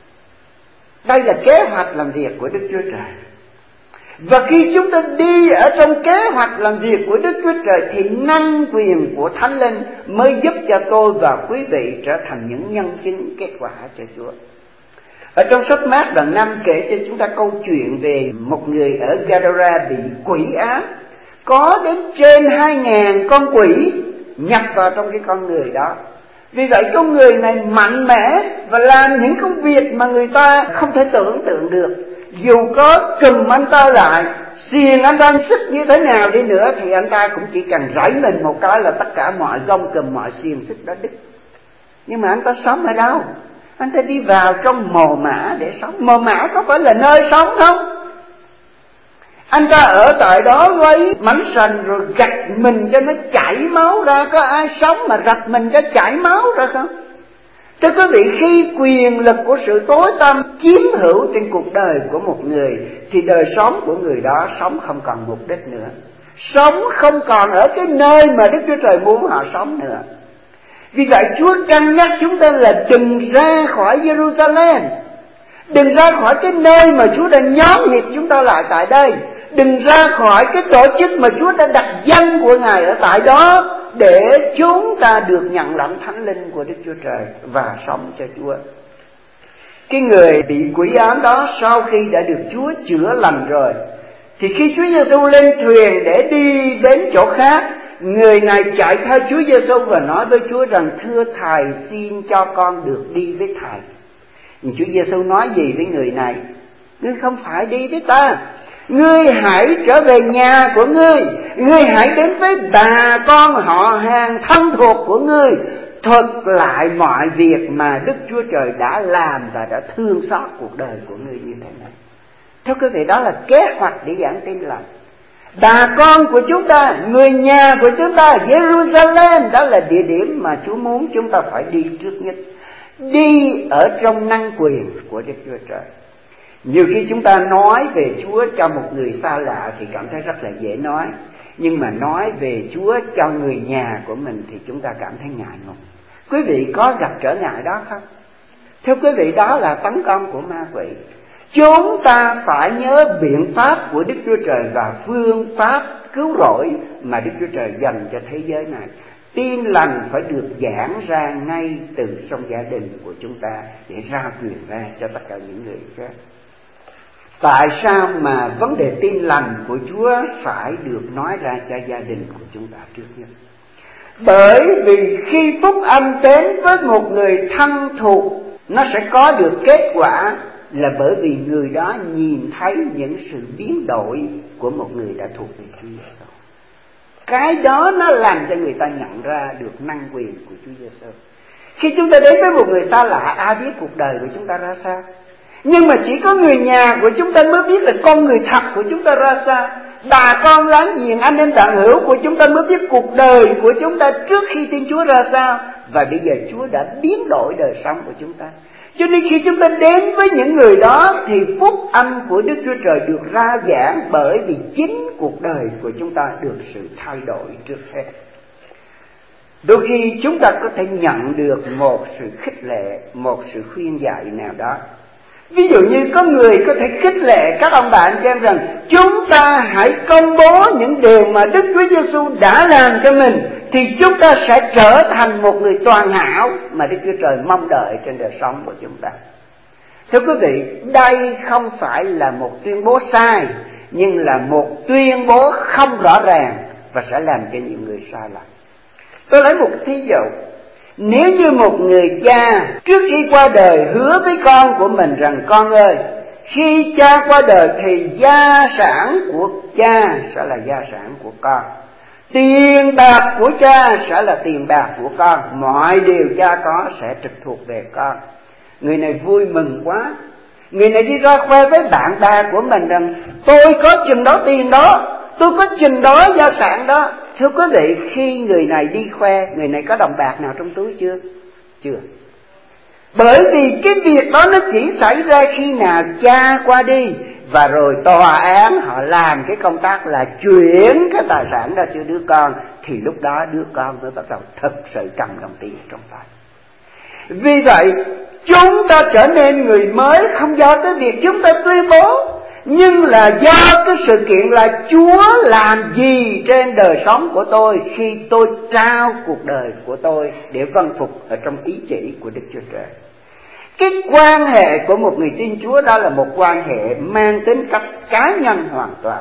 Đây là kế hoạch làm việc của Đức Chúa Trời. Và khi chúng ta đi ở trong kế hoạch làm việc của Đức Chúa Trời thì năng quyền của Thánh Linh mới giúp cho tôi và quý vị trở thành những nhân chứng kết quả cho Chúa. Ở trong sách Mát đoạn năm kể cho chúng ta câu chuyện về một người ở Gadara bị quỷ ám. Có đến trên hai ngàn con quỷ nhập vào trong cái con người đó. Vì vậy con người này mạnh mẽ và làm những công việc mà người ta không thể tưởng tượng được. Dù có trùm anh ta lại, xiềng anh ta sức như thế nào đi nữa thì anh ta cũng chỉ cần rảy mình một cái là tất cả mọi gông cùm, mọi xiềng xích đó đứt. Nhưng mà anh ta sống ở đâu? Anh ta đi vào trong mồ mả để sống. Mồ mả có phải là nơi sống không? Anh ta ở tại đó lấy mảnh sành rồi gạch mình cho nó chảy máu ra. Có ai sống mà rạch mình cho chảy máu ra không? Thưa quý vị, khi quyền lực của sự tối tăm chiếm hữu trên cuộc đời của một người thì đời sống của người đó sống không còn mục đích nữa, sống không còn ở cái nơi mà Đức Chúa Trời muốn họ sống nữa. Vì vậy Chúa căn nhắc chúng ta là đừng ra khỏi Jerusalem, đừng ra khỏi cái nơi mà Chúa đã nhóm hiệp chúng ta lại tại đây, đừng ra khỏi cái tổ chức mà Chúa đã đặt danh của Ngài ở tại đó, để chúng ta được nhận lãnh Thánh Linh của Đức Chúa Trời và sống cho Chúa. Cái người bị quỷ ám đó sau khi đã được Chúa chữa lành rồi, thì khi Chúa Giêsu lên thuyền để đi đến chỗ khác, người này chạy theo Chúa Giêsu và nói với Chúa rằng: thưa Thầy, xin cho con được đi với Thầy. Nhưng Chúa Giêsu nói gì với người này? Ngươi không phải đi với ta, ngươi hãy trở về nhà của ngươi, ngươi hãy đến với bà con họ hàng thân thuộc của ngươi, thuật lại mọi việc mà Đức Chúa Trời đã làm và đã thương xót cuộc đời của ngươi như thế này. Thưa quý vị, đó là kế hoạch để giảng tin lành. Bà con của chúng ta, người nhà của chúng ta, Jerusalem, đó là địa điểm mà Chúa muốn chúng ta phải đi trước nhất. Đi ở trong năng quyền của Đức Chúa Trời. Nhiều khi chúng ta nói về Chúa cho một người xa lạ thì cảm thấy rất là dễ nói, nhưng mà nói về Chúa cho người nhà của mình thì chúng ta cảm thấy ngại ngùng. Quý vị có gặp trở ngại đó không? Thưa quý vị, đó là tấn công của ma quỷ. Chúng ta phải nhớ biện pháp của Đức Chúa Trời và phương pháp cứu rỗi mà Đức Chúa Trời dành cho thế giới này. Tin lành phải được giảng ra ngay từ trong gia đình của chúng ta để ra truyền ra cho tất cả những người khác. Tại sao mà vấn đề tin lành của Chúa phải được nói ra cho gia đình của chúng ta trước nhất? Bởi vì khi phúc âm đến với một người thân thuộc, nó sẽ có được kết quả là bởi vì người đó nhìn thấy những sự biến đổi của một người đã thuộc về Chúa Giêsu. Cái đó nó làm cho người ta nhận ra được năng quyền của Chúa Giêsu. Khi chúng ta đến với một người ta lạ, ai biết cuộc đời của chúng ta ra sao? Nhưng mà chỉ có người nhà của chúng ta mới biết là con người thật của chúng ta ra sao. Bà con láng giềng, anh em bạn hữu của chúng ta mới biết cuộc đời của chúng ta trước khi tin Chúa ra sao. Và bây giờ Chúa đã biến đổi đời sống của chúng ta. Cho nên khi chúng ta đến với những người đó thì phúc âm của Đức Chúa Trời được ra giảng, bởi vì chính cuộc đời của chúng ta được sự thay đổi trước hết. Đôi khi chúng ta có thể nhận được một sự khích lệ, một sự khuyên dạy nào đó. Ví dụ như có người có thể khích lệ các ông bạn cho em rằng chúng ta hãy công bố những điều mà Đức Chúa Giêsu đã làm cho mình, thì chúng ta sẽ trở thành một người toàn hảo mà Đức Chúa Trời mong đợi trên đời sống của chúng ta. Thưa quý vị, đây không phải là một tuyên bố sai, nhưng là một tuyên bố không rõ ràng và sẽ làm cho nhiều người sai lầm. Tôi lấy một thí dụ. Nếu như một người cha trước khi qua đời hứa với con của mình rằng con ơi, khi cha qua đời thì gia sản của cha sẽ là gia sản của con, tiền bạc của cha sẽ là tiền bạc của con, mọi điều cha có sẽ trực thuộc về con. Người này vui mừng quá. Người này đi ra khoe với bạn bè của mình rằng tôi có chừng đó tiền đó, tôi có chừng đó gia sản đó. Thưa quý vị, khi người này đi khoe, người này có đồng bạc nào trong túi chưa? Chưa. Bởi vì cái việc đó nó chỉ xảy ra khi nào cha qua đi, và rồi tòa án họ làm cái công tác là chuyển cái tài sản ra cho đứa con, thì lúc đó đứa con mới bắt đầu thực sự cầm đồng tiền trong tay. Vì vậy, chúng ta trở nên người mới không do cái việc chúng ta tuyên bố, nhưng là do cái sự kiện là Chúa làm gì trên đời sống của tôi khi tôi trao cuộc đời của tôi để vâng phục ở trong ý chỉ của Đức Chúa Trời. Cái quan hệ của một người tin Chúa đó là một quan hệ mang tính cách cá nhân hoàn toàn.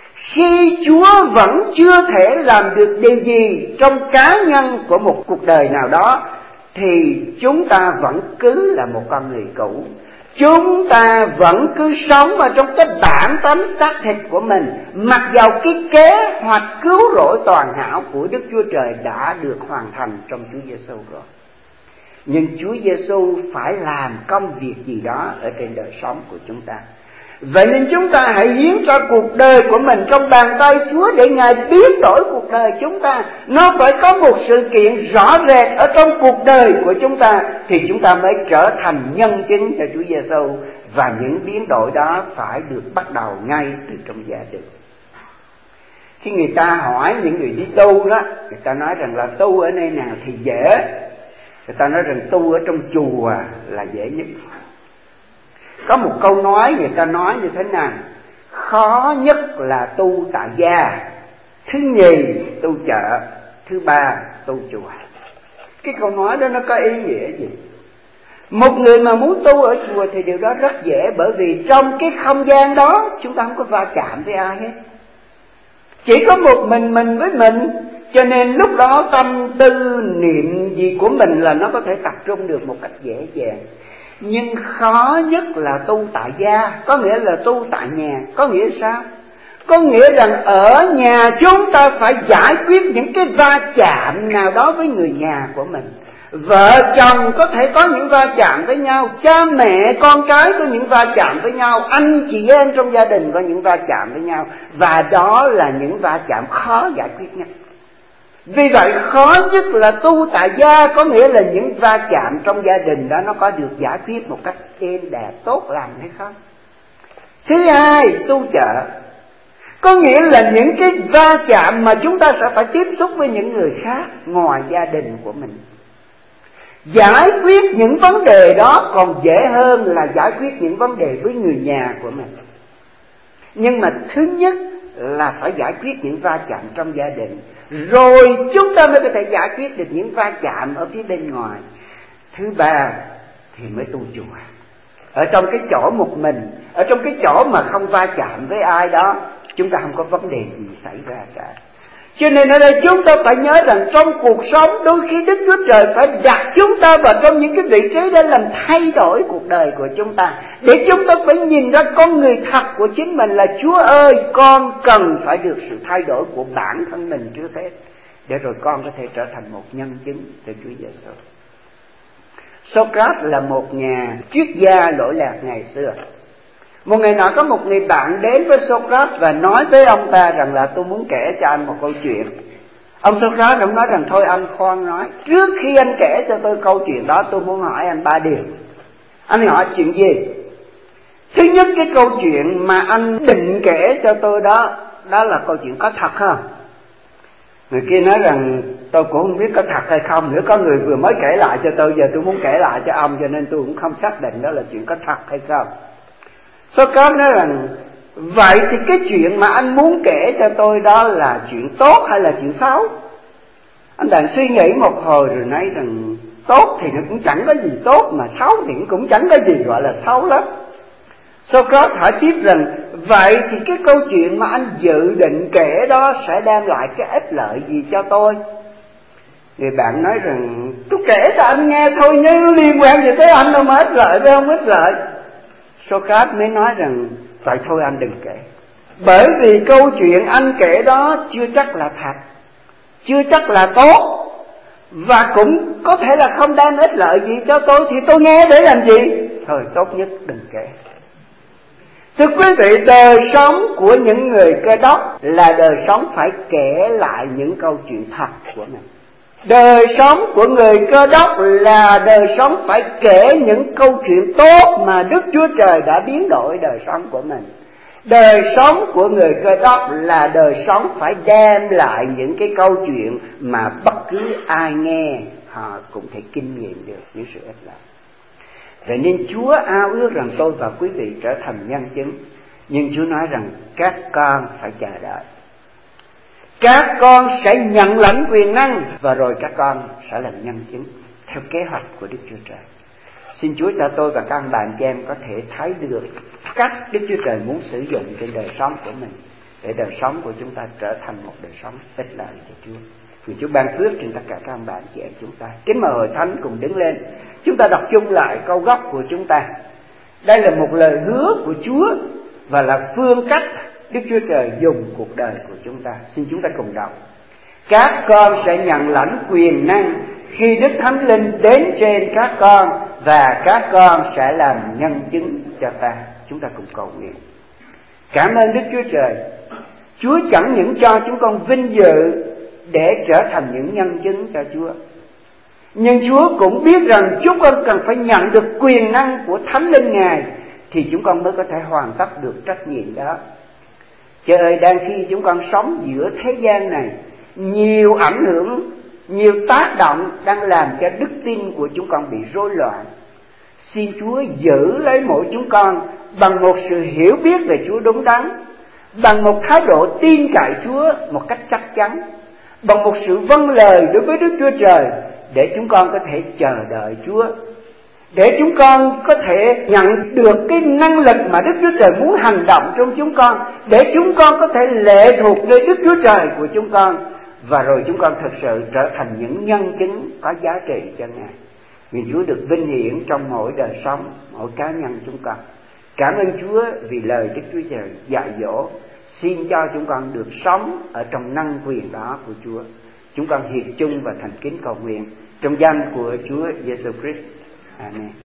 Khi Chúa vẫn chưa thể làm được điều gì trong cá nhân của một cuộc đời nào đó, thì chúng ta vẫn cứ là một con người cũ. Chúng ta vẫn cứ sống ở trong cái bản tánh xác thịt của mình, mặc dầu cái kế hoạch cứu rỗi toàn hảo của Đức Chúa Trời đã được hoàn thành trong Chúa Giêsu rồi. Nhưng Chúa Giêsu phải làm công việc gì đó ở trên đời sống của chúng ta. Vậy nên chúng ta hãy hiến cho cuộc đời của mình trong bàn tay Chúa để Ngài biến đổi cuộc đời chúng ta. Nó phải có một sự kiện rõ rệt ở trong cuộc đời của chúng ta, thì chúng ta mới trở thành nhân chứng cho Chúa Giêsu. Và những biến đổi đó phải được bắt đầu ngay từ trong gia đình. Khi người ta hỏi những người đi tu đó, người ta nói rằng là tu ở nơi nào thì dễ. Người ta nói rằng tu ở trong chùa là dễ nhất. Có một câu nói người ta nói như thế này: khó nhất là tu tại gia, thứ nhì tu chợ, thứ ba tu chùa. Cái câu nói đó nó có ý nghĩa gì? Một người mà muốn tu ở chùa thì điều đó rất dễ, bởi vì trong cái không gian đó chúng ta không có va chạm với ai hết, chỉ có một mình mình với mình. Cho nên lúc đó tâm tư niệm gì của mình là nó có thể tập trung được một cách dễ dàng. Nhưng khó nhất là tu tại gia, có nghĩa là tu tại nhà. Có nghĩa sao? Có nghĩa rằng ở nhà chúng ta phải giải quyết những cái va chạm nào đó với người nhà của mình. Vợ chồng có thể có những va chạm với nhau, cha mẹ con cái có những va chạm với nhau, anh chị em trong gia đình có những va chạm với nhau. Và đó là những va chạm khó giải quyết nhất. Vì vậy khó nhất là tu tại gia, có nghĩa là những va chạm trong gia đình đó nó có được giải quyết một cách êm đẹp, tốt lành hay không. Thứ hai, tu chợ, có nghĩa là những cái va chạm mà chúng ta sẽ phải tiếp xúc với những người khác ngoài gia đình của mình. Giải quyết những vấn đề đó còn dễ hơn là giải quyết những vấn đề với người nhà của mình. Nhưng mà thứ nhất là phải giải quyết những va chạm trong gia đình, rồi chúng ta mới có thể giải quyết được những va chạm ở phía bên ngoài. Thứ ba thì mới tu chùa. Ở trong cái chỗ một mình, ở trong cái chỗ mà không va chạm với ai đó, chúng ta không có vấn đề gì xảy ra cả. Cho nên ở đây chúng ta phải nhớ rằng trong cuộc sống đôi khi Đức Chúa Trời phải đặt chúng ta vào trong những cái vị trí để làm thay đổi cuộc đời của chúng ta, để chúng ta phải nhìn ra con người thật của chính mình là Chúa ơi, con cần phải được sự thay đổi của bản thân mình trước hết, để rồi con có thể trở thành một nhân chứng cho Chúa Giêsu. Socrates là một nhà triết gia lỗi lạc ngày xưa. Một ngày nọ có một người bạn đến với Socrates và nói với ông ta rằng là tôi muốn kể cho anh một câu chuyện. Ông Socrates ông nói rằng thôi anh khoan nói, trước khi anh kể cho tôi câu chuyện đó tôi muốn hỏi anh ba điều. Anh hỏi chuyện gì? Thứ nhất, cái câu chuyện mà anh định kể cho tôi đó, đó là câu chuyện có thật không? Người kia nói rằng tôi cũng không biết có thật hay không nữa, có người vừa mới kể lại cho tôi, giờ tôi muốn kể lại cho ông, cho nên tôi cũng không xác định đó là chuyện có thật hay không. Socrates nói rằng vậy thì cái chuyện mà anh muốn kể cho tôi đó là chuyện tốt hay là chuyện xấu? Anh bạn suy nghĩ một hồi rồi nói rằng tốt thì nó cũng chẳng có gì tốt, mà xấu thì cũng chẳng có gì gọi là xấu lắm. Socrates hỏi tiếp rằng vậy thì cái câu chuyện mà anh dự định kể đó sẽ đem lại cái ích lợi gì cho tôi? Người bạn nói rằng tôi kể cho anh nghe thôi, nhưng liên quan gì tới anh đâu mà ích lợi với không ích lợi. Socrates mới nói rằng vậy thôi anh đừng kể, bởi vì câu chuyện anh kể đó chưa chắc là thật, chưa chắc là tốt, và cũng có thể là không đem ích lợi gì cho tôi, thì tôi nghe để làm gì? Thôi tốt nhất đừng kể. Thưa quý vị, đời sống của những người Cơ Đốc là đời sống phải kể lại những câu chuyện thật của mình. Đời sống của người Cơ Đốc là đời sống phải kể những câu chuyện tốt mà Đức Chúa Trời đã biến đổi đời sống của mình. Đời sống của người Cơ Đốc là đời sống phải đem lại những cái câu chuyện mà bất cứ ai nghe họ cũng thể kinh nghiệm được những sự ích lợi. Vậy nên Chúa ao ước rằng tôi và quý vị trở thành nhân chứng. Nhưng Chúa nói rằng các con phải chờ đợi. Các con sẽ nhận lãnh quyền năng, và rồi các con sẽ làm nhân chứng theo kế hoạch của Đức Chúa Trời. Xin Chúa cho tôi và các bạn chị em có thể thấy được cách Đức Chúa Trời muốn sử dụng trên đời sống của mình, để đời sống của chúng ta trở thành một đời sống ích lợi cho Chúa. Vì Chúa ban phước trên tất cả các bạn chị em chúng ta. Kính mời hội thánh cùng đứng lên. Chúng ta đọc chung lại câu gốc của chúng ta. Đây là một lời hứa của Chúa và là phương cách Đức Chúa Trời dùng cuộc đời của chúng ta. Xin chúng ta cùng đọc. Các con sẽ nhận lãnh quyền năng khi Đức Thánh Linh đến trên các con, và các con sẽ làm nhân chứng cho ta. Chúng ta cùng cầu nguyện. Cảm ơn Đức Chúa Trời. Chúa chẳng những cho chúng con vinh dự để trở thành những nhân chứng cho Chúa, nhưng Chúa cũng biết rằng chúng con cần phải nhận được quyền năng của Thánh Linh Ngài, thì chúng con mới có thể hoàn tất được trách nhiệm đó. Trời ơi, đang khi chúng con sống giữa thế gian này, nhiều ảnh hưởng, nhiều tác động đang làm cho đức tin của chúng con bị rối loạn. Xin Chúa giữ lấy mỗi chúng con bằng một sự hiểu biết về Chúa đúng đắn, bằng một thái độ tin cậy Chúa một cách chắc chắn, bằng một sự vâng lời đối với Đức Chúa Trời, để chúng con có thể chờ đợi Chúa, để chúng con có thể nhận được cái năng lực mà Đức Chúa Trời muốn hành động trong chúng con, để chúng con có thể lệ thuộc nơi Đức Chúa Trời của chúng con, và rồi chúng con thực sự trở thành những nhân chứng có giá trị cho Ngài. Vì Chúa được vinh hiển trong mỗi đời sống, mỗi cá nhân chúng con. Cảm ơn Chúa vì lời Đức Chúa Trời dạy dỗ. Xin cho chúng con được sống ở trong năng quyền đó của Chúa. Chúng con hiệp chung và thành kính cầu nguyện trong danh của Chúa Giêsu Christ. Amen.